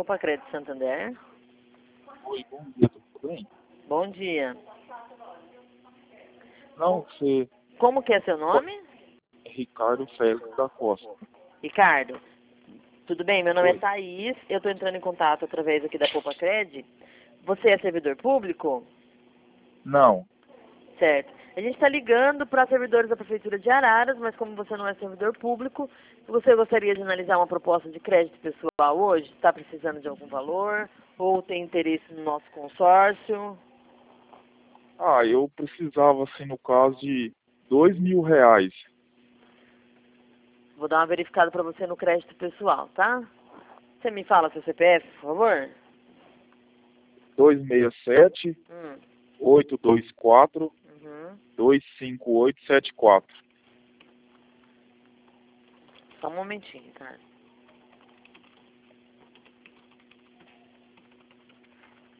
Poupa Crédito Santander. Oi, bom dia, tudo bem? Bom dia. Não, você Como que é seu nome? é Ricardo Félix da Costa. Ricardo. Tudo bem? Meu nome é Oi. Thaís. Eu estou entrando em contato através aqui da Poupa Crédito. Você é servidor público? Não, Certo. A gente está ligando para servidores da Prefeitura de Araras, mas como você não é servidor público, você gostaria de analisar uma proposta de crédito pessoal hoje? Está precisando de algum valor? Ou tem interesse no nosso consórcio? eu precisava, assim, no caso de R$ 2.000. Vou dar uma verificada para você no crédito pessoal, tá? Você me fala seu CPF, por favor? 267 Hum. 824 Uhum. 25874. Só um momentinho, cara.